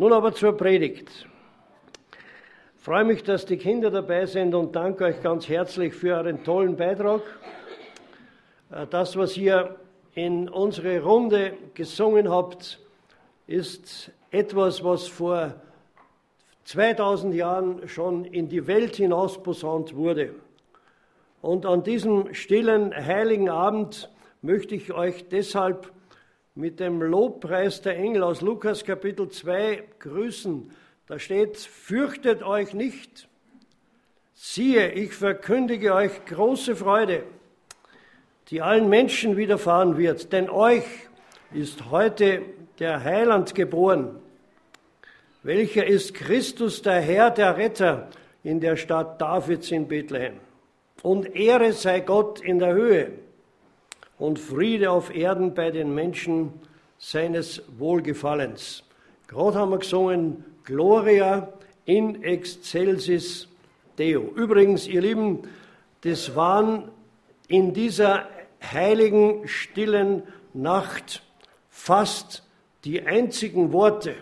Nun aber zur Predigt. Ich freue mich, dass die Kinder dabei sind und danke euch ganz herzlich für euren tollen Beitrag. Das, was ihr in unsere Runde gesungen habt, ist etwas, was vor 2000 Jahren schon in die Welt hinaus posaunt wurde. Und an diesem stillen, heiligen Abend möchte ich euch deshalb mit dem Lobpreis der Engel aus Lukas Kapitel 2 grüßen. Da steht: Fürchtet euch nicht, siehe, ich verkündige euch große Freude, die allen Menschen widerfahren wird, denn euch ist heute der Heiland geboren, welcher ist Christus, der Herr, der Retter, in der Stadt Davids in Bethlehem. Und Ehre sei Gott in der Höhe und Friede auf Erden bei den Menschen seines Wohlgefallens. Gerade haben wir gesungen, Gloria in excelsis Deo. Übrigens, ihr Lieben, das waren in dieser heiligen, stillen Nacht fast die einzigen Worte,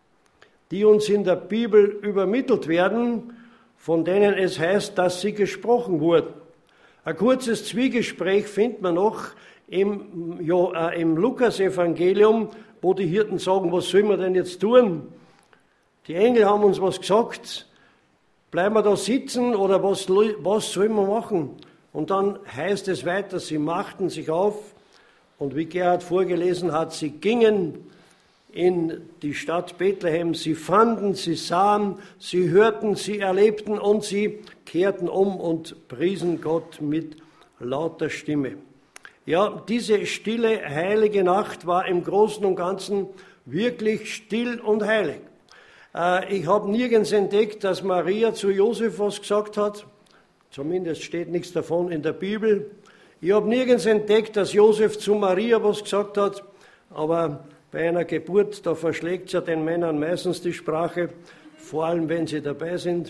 die uns in der Bibel übermittelt werden, von denen es heißt, dass sie gesprochen wurden. Ein kurzes Zwiegespräch findet man noch im Lukas-Evangelium, wo die Hirten sagen, was sollen wir denn jetzt tun? Die Engel haben uns was gesagt, bleiben wir da sitzen oder was sollen wir machen? Und dann heißt es weiter, sie machten sich auf und wie Gerhard vorgelesen hat, sie gingen in die Stadt Bethlehem, sie fanden, sie sahen, sie hörten, sie erlebten und sie kehrten um und priesen Gott mit lauter Stimme. Ja, diese stille, heilige Nacht war im Großen und Ganzen wirklich still und heilig. Ich habe nirgends entdeckt, dass Maria zu Josef was gesagt hat. Zumindest steht nichts davon in der Bibel. Ich habe nirgends entdeckt, dass Josef zu Maria was gesagt hat. Aber bei einer Geburt, da verschlägt es ja den Männern meistens die Sprache, vor allem wenn sie dabei sind.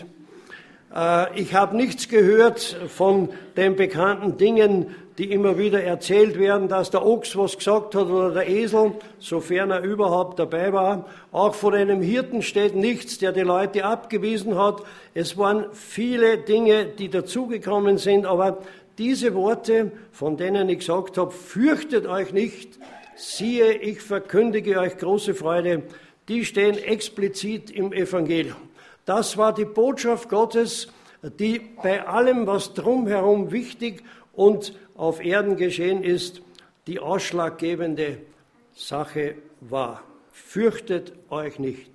Ich habe nichts gehört von den bekannten Dingen, die immer wieder erzählt werden, dass der Ochs was gesagt hat oder der Esel, sofern er überhaupt dabei war. Auch von einem Hirten steht nichts, der die Leute abgewiesen hat. Es waren viele Dinge, die dazugekommen sind, aber diese Worte, von denen ich gesagt habe, fürchtet euch nicht, siehe, ich verkündige euch große Freude, die stehen explizit im Evangelium. Das war die Botschaft Gottes, die bei allem, was drumherum wichtig und auf Erden geschehen ist, die ausschlaggebende Sache war. Fürchtet euch nicht.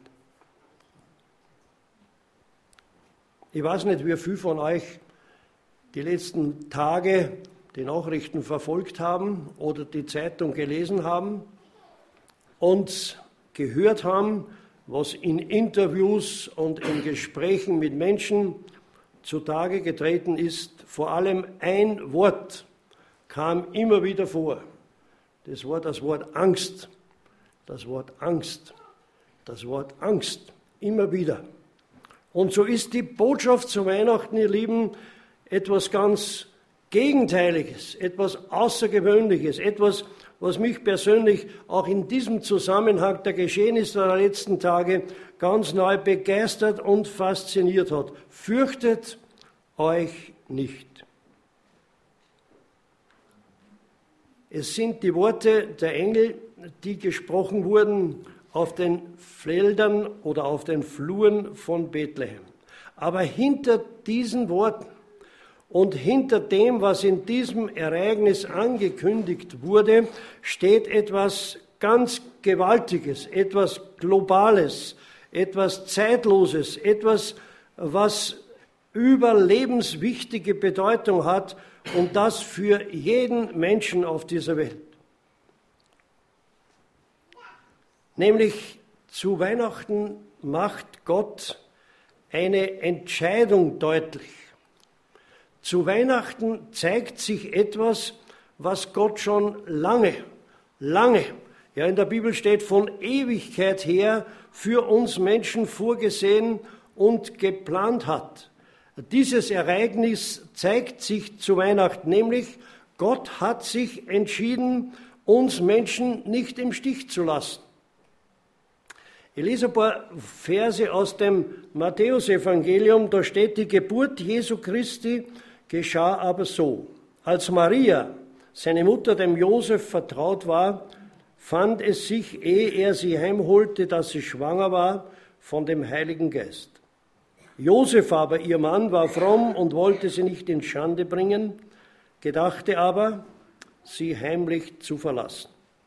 Ich weiß nicht, wie viele von euch die letzten Tage die Nachrichten verfolgt haben oder die Zeitung gelesen haben und gehört haben, was in Interviews und in Gesprächen mit Menschen zutage getreten ist. Vor allem ein Wort kam immer wieder vor. Das war das Wort Angst. Das Wort Angst. Das Wort Angst. Immer wieder. Und so ist die Botschaft zu Weihnachten, ihr Lieben, etwas ganz Gegenteiliges, etwas Außergewöhnliches, etwas, was mich persönlich auch in diesem Zusammenhang der Geschehnisse der letzten Tage ganz neu begeistert und fasziniert hat. Fürchtet euch nicht. Es sind die Worte der Engel, die gesprochen wurden auf den Feldern oder auf den Fluren von Bethlehem. Aber hinter diesen Worten und hinter dem, was in diesem Ereignis angekündigt wurde, steht etwas ganz Gewaltiges, etwas Globales, etwas Zeitloses, etwas, was überlebenswichtige Bedeutung hat und das für jeden Menschen auf dieser Welt. Nämlich zu Weihnachten macht Gott eine Entscheidung deutlich. Zu Weihnachten zeigt sich etwas, was Gott schon lange, ja in der Bibel steht von Ewigkeit her für uns Menschen vorgesehen und geplant hat. Dieses Ereignis zeigt sich zu Weihnachten, nämlich Gott hat sich entschieden, uns Menschen nicht im Stich zu lassen. Ich lese ein paar Verse aus dem Matthäusevangelium. Da steht, die Geburt Jesu Christi geschah aber so. Als Maria, seine Mutter, dem Josef vertraut war, fand es sich, ehe er sie heimholte, dass sie schwanger war von dem Heiligen Geist. Josef aber, ihr Mann, war fromm und wollte sie nicht in Schande bringen, gedachte aber, sie heimlich zu verlassen.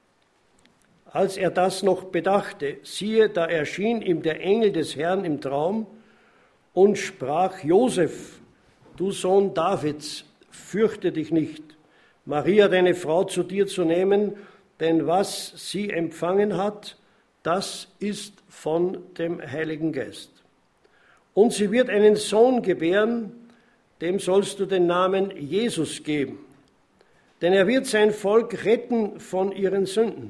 Als er das noch bedachte, siehe, da erschien ihm der Engel des Herrn im Traum und sprach, Josef, du Sohn Davids, fürchte dich nicht, Maria, deine Frau, zu dir zu nehmen, denn was sie empfangen hat, das ist von dem Heiligen Geist. Und sie wird einen Sohn gebären, dem sollst du den Namen Jesus geben, denn er wird sein Volk retten von ihren Sünden.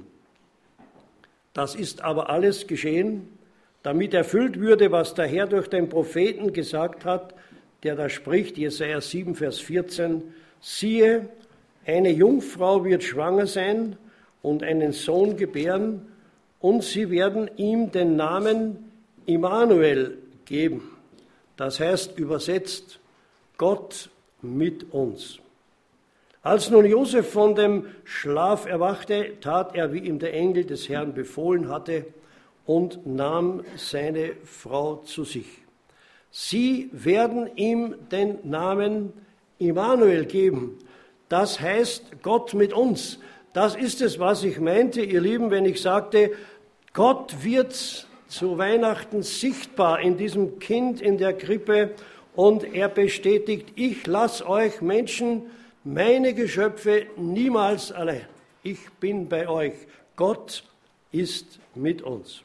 Das ist aber alles geschehen, damit erfüllt würde, was der Herr durch den Propheten gesagt hat, der da spricht, Jesaja 7, Vers 14, siehe, eine Jungfrau wird schwanger sein und einen Sohn gebären, und sie werden ihm den Namen Immanuel geben. Das heißt übersetzt, Gott mit uns. Als nun Josef von dem Schlaf erwachte, tat er, wie ihm der Engel des Herrn befohlen hatte, und nahm seine Frau zu sich. Sie werden ihm den Namen Immanuel geben. Das heißt, Gott mit uns. Das ist es, was ich meinte, ihr Lieben, wenn ich sagte, Gott wird zu Weihnachten sichtbar in diesem Kind in der Krippe und er bestätigt, ich lasse euch Menschen, meine Geschöpfe, niemals allein. Ich bin bei euch. Gott ist mit uns.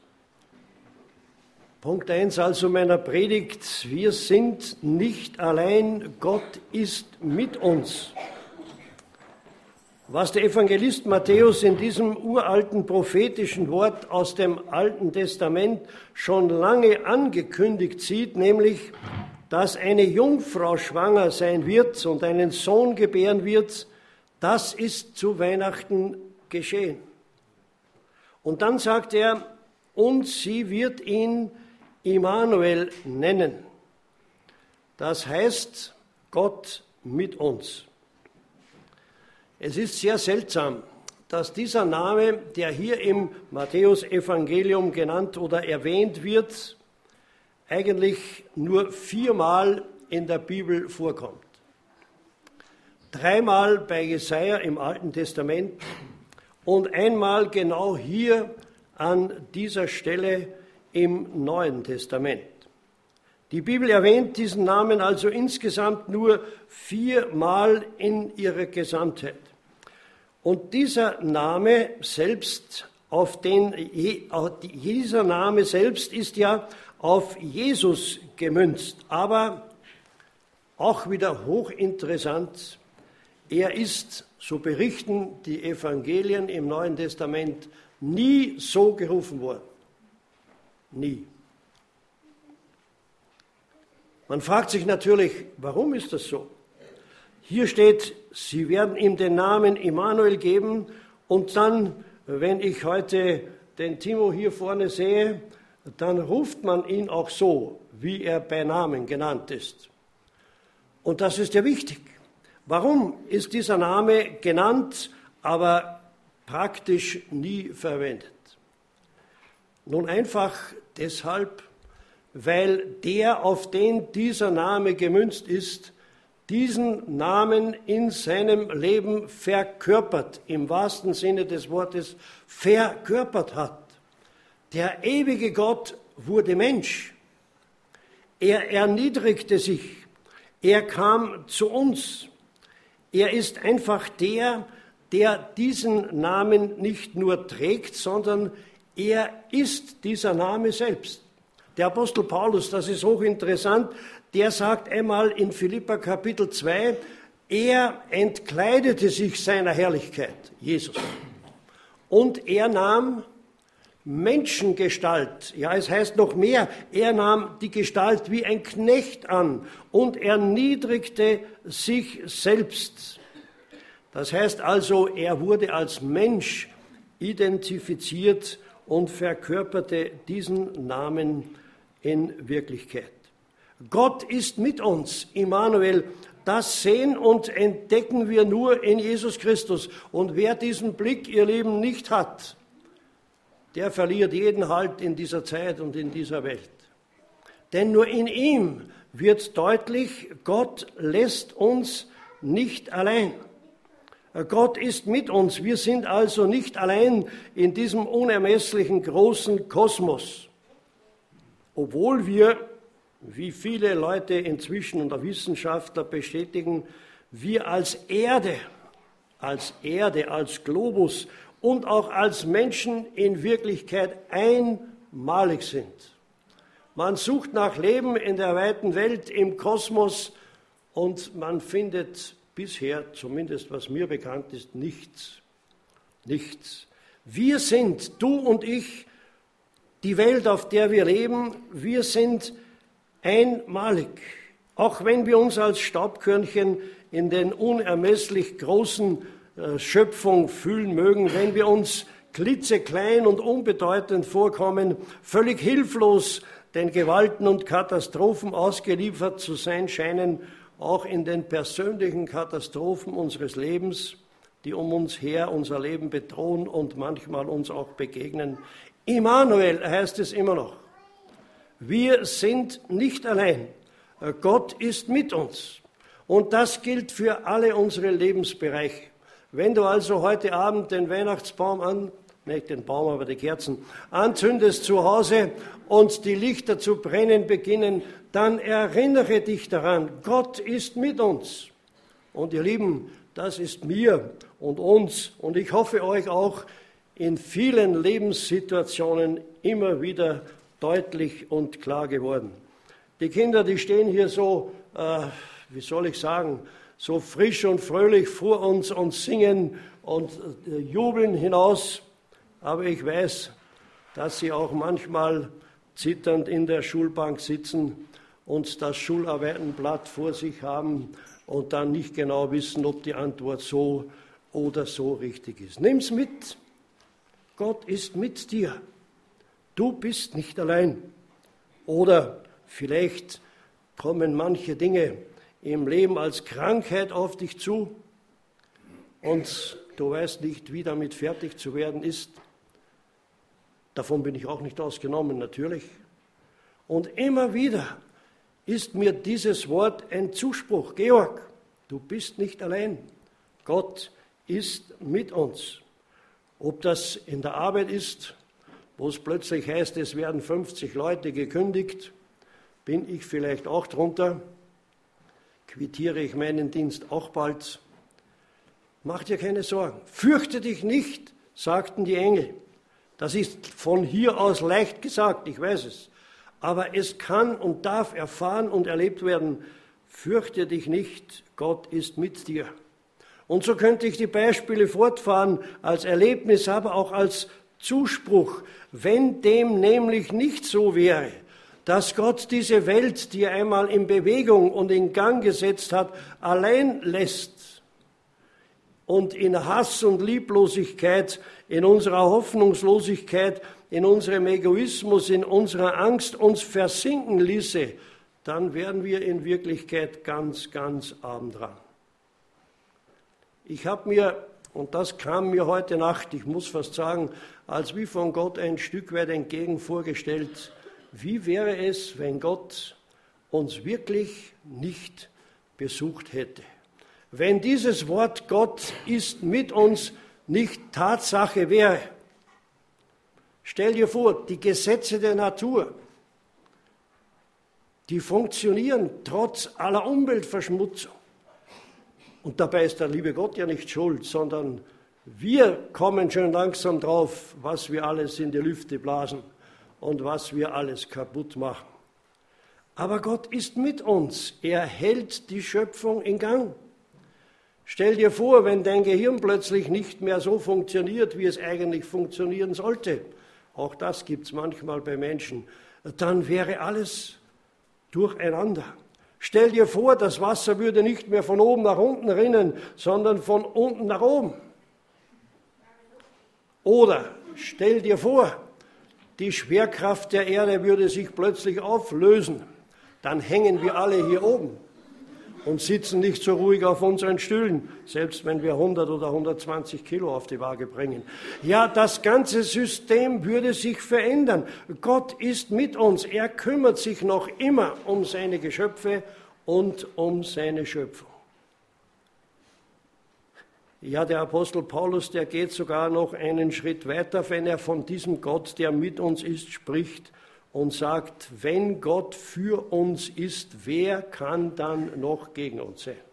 Punkt 1 also meiner Predigt. Wir sind nicht allein. Gott ist mit uns. Was der Evangelist Matthäus in diesem uralten prophetischen Wort aus dem Alten Testament schon lange angekündigt sieht, nämlich, dass eine Jungfrau schwanger sein wird und einen Sohn gebären wird, das ist zu Weihnachten geschehen. Und dann sagt er, und sie wird ihn Immanuel nennen. Das heißt, Gott mit uns. Es ist sehr seltsam, dass dieser Name, der hier im Matthäus-Evangelium genannt oder erwähnt wird, eigentlich nur 4-mal in der Bibel vorkommt. 3-mal bei Jesaja im Alten Testament und einmal genau hier an dieser Stelle im Neuen Testament. Die Bibel erwähnt diesen Namen also insgesamt nur 4-mal in ihrer Gesamtheit. Und dieser Name selbst, dieser Name selbst ist ja auf Jesus gemünzt, aber auch wieder hochinteressant, er ist, so berichten die Evangelien im Neuen Testament, nie so gerufen worden. Nie. Man fragt sich natürlich, warum ist das so? Hier steht, sie werden ihm den Namen Immanuel geben und dann, wenn ich heute den Timo hier vorne sehe, dann ruft man ihn auch so, wie er bei Namen genannt ist. Und das ist ja wichtig. Warum ist dieser Name genannt, aber praktisch nie verwendet? Nun einfach deshalb, weil der, auf den dieser Name gemünzt ist, diesen Namen in seinem Leben verkörpert, im wahrsten Sinne des Wortes verkörpert hat. Der ewige Gott wurde Mensch. Er erniedrigte sich. Er kam zu uns. Er ist einfach der diesen Namen nicht nur trägt, sondern er ist dieser Name selbst. Der Apostel Paulus, das ist hochinteressant, der sagt einmal in Philipper Kapitel 2, er entkleidete sich seiner Herrlichkeit, Jesus. Und er nahm Menschengestalt, ja es heißt noch mehr, er nahm die Gestalt wie ein Knecht an und erniedrigte sich selbst. Das heißt also, er wurde als Mensch identifiziert und verkörperte diesen Namen in Wirklichkeit. Gott ist mit uns, Immanuel. Das sehen und entdecken wir nur in Jesus Christus. Und wer diesen Blick, ihr Lieben, nicht hat, der verliert jeden Halt in dieser Zeit und in dieser Welt. Denn nur in ihm wird deutlich, Gott lässt uns nicht allein. Gott ist mit uns. Wir sind also nicht allein in diesem unermesslichen großen Kosmos. Obwohl wir, wie viele Leute inzwischen und auch Wissenschaftler bestätigen, wir als Erde, als Globus und auch als Menschen in Wirklichkeit einmalig sind. Man sucht nach Leben in der weiten Welt, im Kosmos, und man findet bisher, zumindest was mir bekannt ist, nichts. Nichts. Wir sind, du und ich, die Welt, auf der wir leben, wir sind einmalig. Auch wenn wir uns als Staubkörnchen in den unermesslich großen Schöpfung fühlen mögen, wenn wir uns klitzeklein und unbedeutend vorkommen, völlig hilflos den Gewalten und Katastrophen ausgeliefert zu sein scheinen, auch in den persönlichen Katastrophen unseres Lebens, die um uns her unser Leben bedrohen und manchmal uns auch begegnen. Immanuel heißt es immer noch. Wir sind nicht allein. Gott ist mit uns. Und das gilt für alle unsere Lebensbereiche. Wenn du also heute Abend den Weihnachtsbaum nicht den Baum, aber die Kerzen, anzündest zu Hause und die Lichter zu brennen beginnen, dann erinnere dich daran, Gott ist mit uns. Und ihr Lieben, das ist mir und uns und ich hoffe euch auch in vielen Lebenssituationen immer wieder deutlich und klar geworden. Die Kinder, die stehen hier so, so frisch und fröhlich vor uns und singen und jubeln hinaus. Aber ich weiß, dass sie auch manchmal zitternd in der Schulbank sitzen und das Schularbeitenblatt vor sich haben und dann nicht genau wissen, ob die Antwort so oder so richtig ist. Nimm's mit. Gott ist mit dir. Du bist nicht allein. Oder vielleicht kommen manche Dinge im Leben als Krankheit auf dich zu und du weißt nicht, wie damit fertig zu werden ist. Davon bin ich auch nicht ausgenommen, natürlich. Und immer wieder ist mir dieses Wort ein Zuspruch. Georg, du bist nicht allein. Gott ist mit uns. Ob das in der Arbeit ist, wo es plötzlich heißt, es werden 50 Leute gekündigt, bin ich vielleicht auch drunter, quittiere ich meinen Dienst auch bald. Mach dir keine Sorgen. Fürchte dich nicht, sagten die Engel. Das ist von hier aus leicht gesagt, ich weiß es. Aber es kann und darf erfahren und erlebt werden. Fürchte dich nicht, Gott ist mit dir. Und so könnte ich die Beispiele fortfahren als Erlebnis, aber auch als Zuspruch. Wenn dem nämlich nicht so wäre, dass Gott diese Welt, die er einmal in Bewegung und in Gang gesetzt hat, allein lässt, und in Hass und Lieblosigkeit, in unserer Hoffnungslosigkeit, in unserem Egoismus, in unserer Angst uns versinken ließe, dann wären wir in Wirklichkeit ganz, ganz arm dran. Ich habe mir, und das kam mir heute Nacht, ich muss fast sagen, als wie von Gott ein Stück weit entgegen vorgestellt, wie wäre es, wenn Gott uns wirklich nicht besucht hätte? Wenn dieses Wort Gott ist mit uns nicht Tatsache wäre. Stell dir vor, die Gesetze der Natur, die funktionieren trotz aller Umweltverschmutzung. Und dabei ist der liebe Gott ja nicht schuld, sondern wir kommen schon langsam drauf, was wir alles in die Lüfte blasen und was wir alles kaputt machen. Aber Gott ist mit uns. Er hält die Schöpfung in Gang. Stell dir vor, wenn dein Gehirn plötzlich nicht mehr so funktioniert, wie es eigentlich funktionieren sollte. Auch das gibt es manchmal bei Menschen. Dann wäre alles durcheinander. Stell dir vor, das Wasser würde nicht mehr von oben nach unten rinnen, sondern von unten nach oben. Oder stell dir vor, die Schwerkraft der Erde würde sich plötzlich auflösen, dann hängen wir alle hier oben und sitzen nicht so ruhig auf unseren Stühlen, selbst wenn wir 100 oder 120 Kilo auf die Waage bringen. Ja, das ganze System würde sich verändern. Gott ist mit uns. Er kümmert sich noch immer um seine Geschöpfe und um seine Schöpfung. Ja, der Apostel Paulus, der geht sogar noch einen Schritt weiter, wenn er von diesem Gott, der mit uns ist, spricht und sagt, wenn Gott für uns ist, wer kann dann noch gegen uns sein?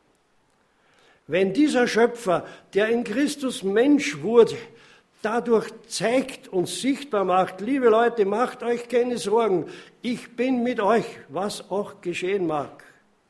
Wenn dieser Schöpfer, der in Christus Mensch wurde, dadurch zeigt und sichtbar macht, liebe Leute, macht euch keine Sorgen, ich bin mit euch, was auch geschehen mag,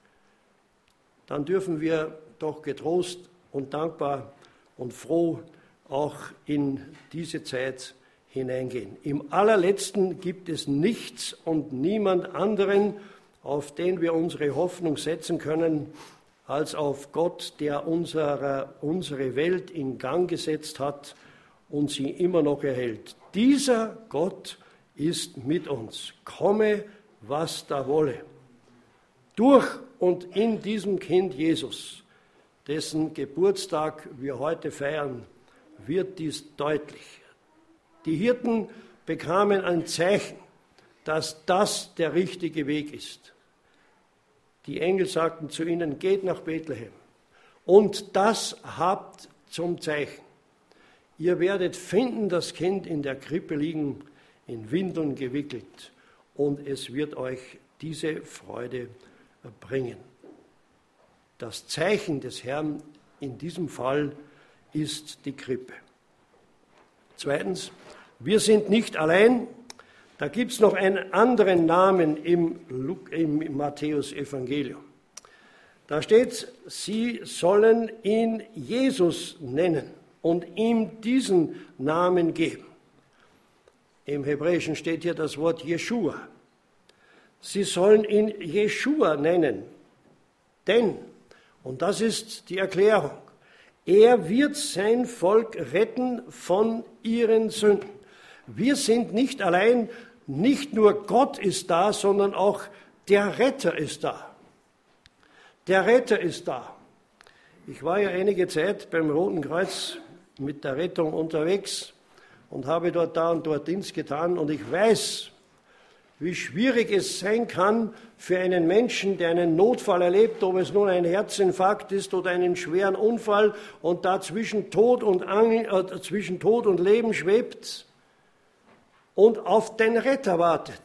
dann dürfen wir doch getrost und dankbar und froh auch in diese Zeit hineingehen. Im Allerletzten gibt es nichts und niemand anderen, auf den wir unsere Hoffnung setzen können, als auf Gott, der unsere Welt in Gang gesetzt hat und sie immer noch erhält. Dieser Gott ist mit uns, komme, was da wolle. Durch und in diesem Kind Jesus, dessen Geburtstag wir heute feiern, wird dies deutlich. Die Hirten bekamen ein Zeichen, dass das der richtige Weg ist. Die Engel sagten zu ihnen, geht nach Bethlehem und das habt zum Zeichen. Ihr werdet finden, das Kind in der Krippe liegen, in Windeln gewickelt, und es wird euch diese Freude bringen. Das Zeichen des Herrn in diesem Fall ist die Krippe. Zweitens, wir sind nicht allein. Da gibt es noch einen anderen Namen im Matthäus-Evangelium. Da steht, sie sollen ihn Jesus nennen und ihm diesen Namen geben. Im Hebräischen steht hier das Wort Jeschua. Sie sollen ihn Jeschua nennen, denn, und das ist die Erklärung, er wird sein Volk retten von ihren Sünden. Wir sind nicht allein, nicht nur Gott ist da, sondern auch der Retter ist da. Der Retter ist da. Ich war ja einige Zeit beim Roten Kreuz mit der Rettung unterwegs und habe dort da und dort Dienst getan, und ich weiß, wie schwierig es sein kann für einen Menschen, der einen Notfall erlebt, ob es nun ein Herzinfarkt ist oder einen schweren Unfall, und da zwischen Tod und Leben schwebt und auf den Retter wartet.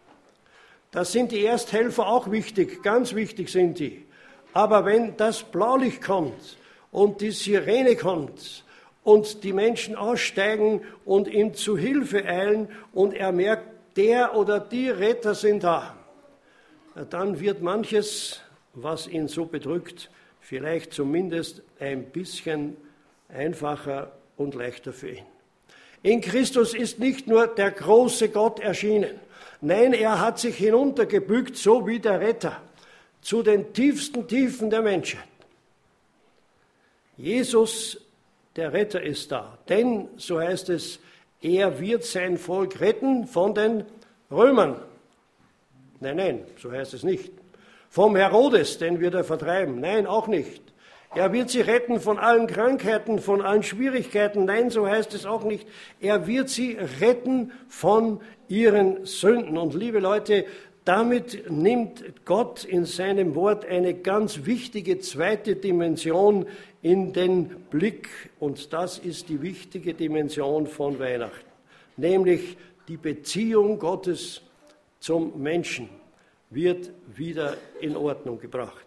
Da sind die Ersthelfer auch wichtig, ganz wichtig sind die. Aber wenn das Blaulicht kommt und die Sirene kommt und die Menschen aussteigen und ihm zu Hilfe eilen und er merkt, der oder die Retter sind da, dann wird manches, was ihn so bedrückt, vielleicht zumindest ein bisschen einfacher und leichter für ihn. In Christus ist nicht nur der große Gott erschienen. Nein, er hat sich hinuntergebückt, so wie der Retter, zu den tiefsten Tiefen der Menschheit. Jesus, der Retter, ist da. Denn, so heißt es, er wird sein Volk retten von den Römern. Nein, so heißt es nicht. Vom Herodes, den wird er vertreiben. Nein, auch nicht. Er wird sie retten von allen Krankheiten, von allen Schwierigkeiten. Nein, so heißt es auch nicht. Er wird sie retten von ihren Sünden. Und liebe Leute, damit nimmt Gott in seinem Wort eine ganz wichtige zweite Dimension in den Blick. Und das ist die wichtige Dimension von Weihnachten. Nämlich die Beziehung Gottes zum Menschen wird wieder in Ordnung gebracht.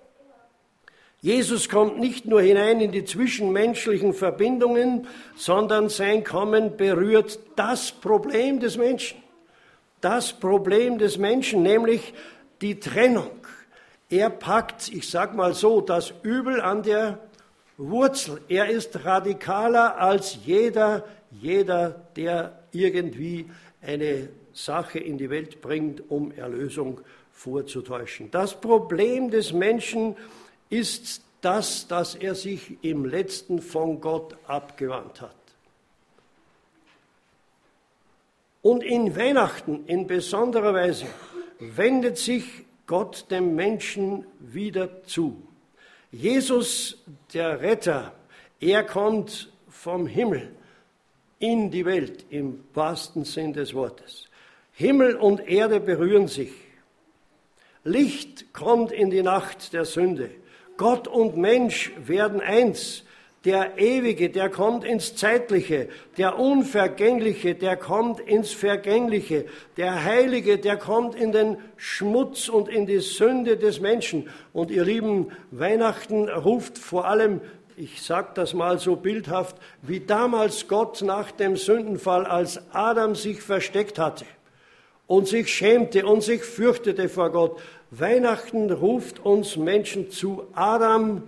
Jesus kommt nicht nur hinein in die zwischenmenschlichen Verbindungen, sondern sein Kommen berührt das Problem des Menschen. Das Problem des Menschen, nämlich die Trennung. Er packt, ich sage mal so, das Übel an der Wurzel. Er ist radikaler als jeder, der irgendwie eine Sache in die Welt bringt, um Erlösung vorzutäuschen. Das Problem des Menschen ist das, dass er sich im Letzten von Gott abgewandt hat. Und in Weihnachten in besonderer Weise wendet sich Gott dem Menschen wieder zu. Jesus, der Retter, er kommt vom Himmel in die Welt, im wahrsten Sinn des Wortes. Himmel und Erde berühren sich. Licht kommt in die Nacht der Sünde. Gott und Mensch werden eins. Der Ewige, der kommt ins Zeitliche. Der Unvergängliche, der kommt ins Vergängliche. Der Heilige, der kommt in den Schmutz und in die Sünde des Menschen. Und ihr Lieben, Weihnachten ruft vor allem, ich sage das mal so bildhaft, wie damals Gott nach dem Sündenfall, als Adam sich versteckt hatte und sich schämte und sich fürchtete vor Gott. Weihnachten ruft uns Menschen zu: Adam,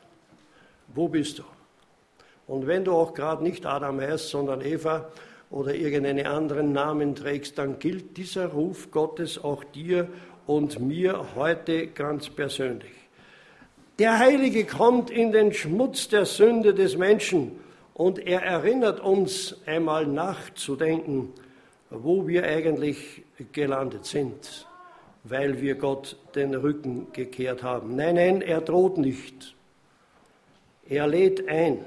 wo bist du? Und wenn du auch gerade nicht Adam heißt, sondern Eva oder irgendeinen anderen Namen trägst, dann gilt dieser Ruf Gottes auch dir und mir heute ganz persönlich. Der Heilige kommt in den Schmutz der Sünde des Menschen und er erinnert uns, einmal nachzudenken, wo wir eigentlich gelandet sind, weil wir Gott den Rücken gekehrt haben. Nein, nein, er droht nicht. Er lädt ein.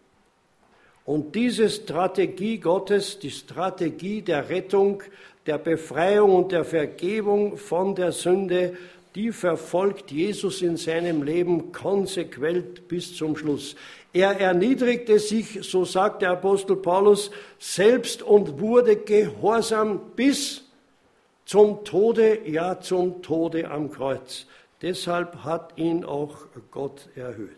Und diese Strategie Gottes, die Strategie der Rettung, der Befreiung und der Vergebung von der Sünde, die verfolgt Jesus in seinem Leben konsequent bis zum Schluss. Er erniedrigte sich, so sagt der Apostel Paulus, selbst und wurde gehorsam bis zum Tode, ja zum Tode am Kreuz. Deshalb hat ihn auch Gott erhöht.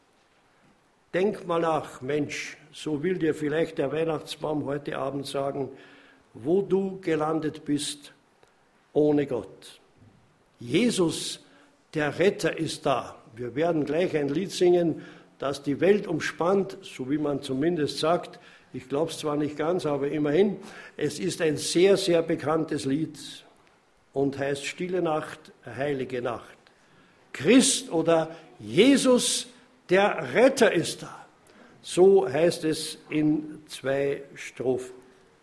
Denk mal nach, Mensch, so will dir vielleicht der Weihnachtsbaum heute Abend sagen, wo du gelandet bist ohne Gott. Jesus, der Retter, ist da. Wir werden gleich ein Lied singen, das die Welt umspannt, so wie man zumindest sagt. Ich glaube es zwar nicht ganz, aber immerhin. Es ist ein sehr, sehr bekanntes Lied und heißt Stille Nacht, heilige Nacht. Christ oder Jesus, der Retter, ist da. So heißt es in 2 Strophen.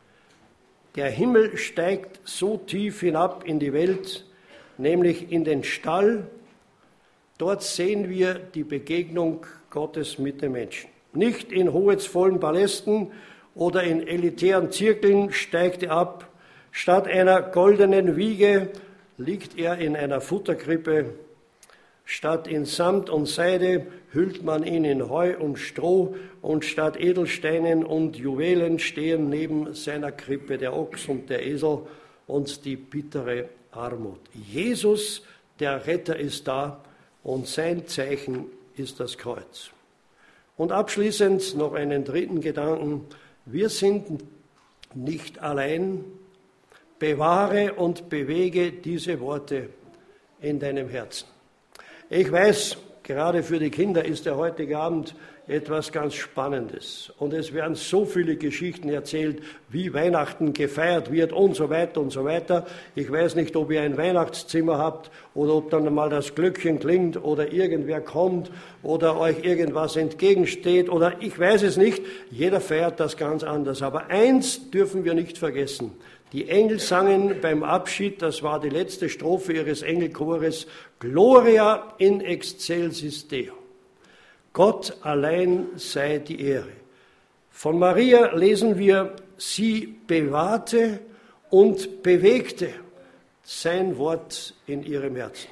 Der Himmel steigt so tief hinab in die Welt, nämlich in den Stall. Dort sehen wir die Begegnung Gottes mit den Menschen. Nicht in hoheitsvollen Palästen oder in elitären Zirkeln steigt er ab. Statt einer goldenen Wiege liegt er in einer Futterkrippe. Statt in Samt und Seide hüllt man ihn in Heu und Stroh, und statt Edelsteinen und Juwelen stehen neben seiner Krippe der Ochs und der Esel und die bittere Armut. Jesus, der Retter, ist da und sein Zeichen ist das Kreuz. Und abschließend noch einen dritten Gedanken. Wir sind nicht allein. Bewahre und bewege diese Worte in deinem Herzen. Ich weiß, gerade für die Kinder ist der heutige Abend etwas ganz Spannendes. Und es werden so viele Geschichten erzählt, wie Weihnachten gefeiert wird und so weiter und so weiter. Ich weiß nicht, ob ihr ein Weihnachtszimmer habt oder ob dann mal das Glöckchen klingt oder irgendwer kommt oder euch irgendwas entgegensteht oder ich weiß es nicht. Jeder feiert das ganz anders. Aber eins dürfen wir nicht vergessen. Die Engel sangen beim Abschied, das war die letzte Strophe ihres Engelchores, Gloria in excelsis Deo. Gott allein sei die Ehre. Von Maria lesen wir, sie bewahrte und bewegte sein Wort in ihrem Herzen.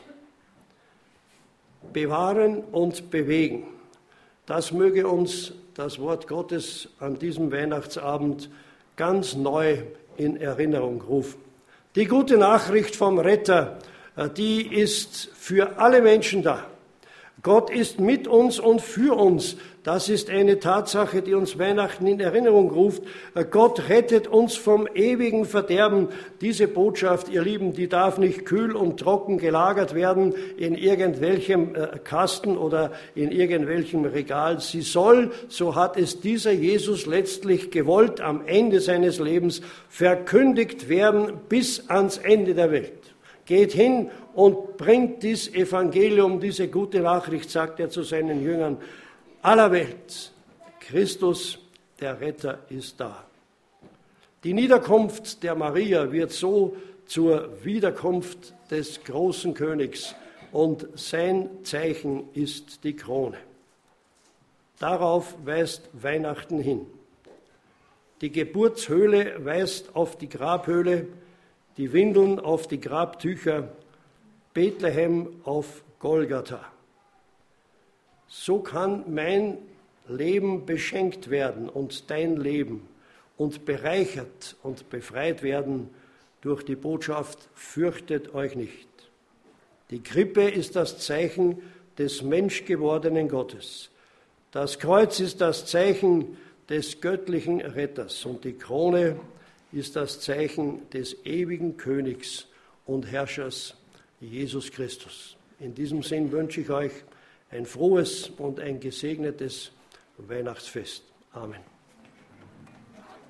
Bewahren und bewegen, das möge uns das Wort Gottes an diesem Weihnachtsabend ganz neu in Erinnerung rufen. Die gute Nachricht vom Retter, die ist für alle Menschen da. Gott ist mit uns und für uns. Das ist eine Tatsache, die uns Weihnachten in Erinnerung ruft. Gott rettet uns vom ewigen Verderben. Diese Botschaft, ihr Lieben, die darf nicht kühl und trocken gelagert werden in irgendwelchem Kasten oder in irgendwelchem Regal. Sie soll, so hat es dieser Jesus letztlich gewollt, am Ende seines Lebens verkündigt werden bis ans Ende der Welt. Geht hin und bringt dieses Evangelium, diese gute Nachricht, sagt er zu seinen Jüngern, aller Welt. Christus, der Retter, ist da. Die Niederkunft der Maria wird so zur Wiederkunft des großen Königs und sein Zeichen ist die Krone. Darauf weist Weihnachten hin. Die Geburtshöhle weist auf die Grabhöhle, die Windeln auf die Grabtücher, Bethlehem auf Golgatha. So kann mein Leben beschenkt werden und dein Leben und bereichert und befreit werden durch die Botschaft, fürchtet euch nicht. Die Krippe ist das Zeichen des menschgewordenen Gottes. Das Kreuz ist das Zeichen des göttlichen Retters und die Krone ist das Zeichen des ewigen Königs und Herrschers Jesus Christus. In diesem Sinn wünsche ich euch ein frohes und ein gesegnetes Weihnachtsfest. Amen.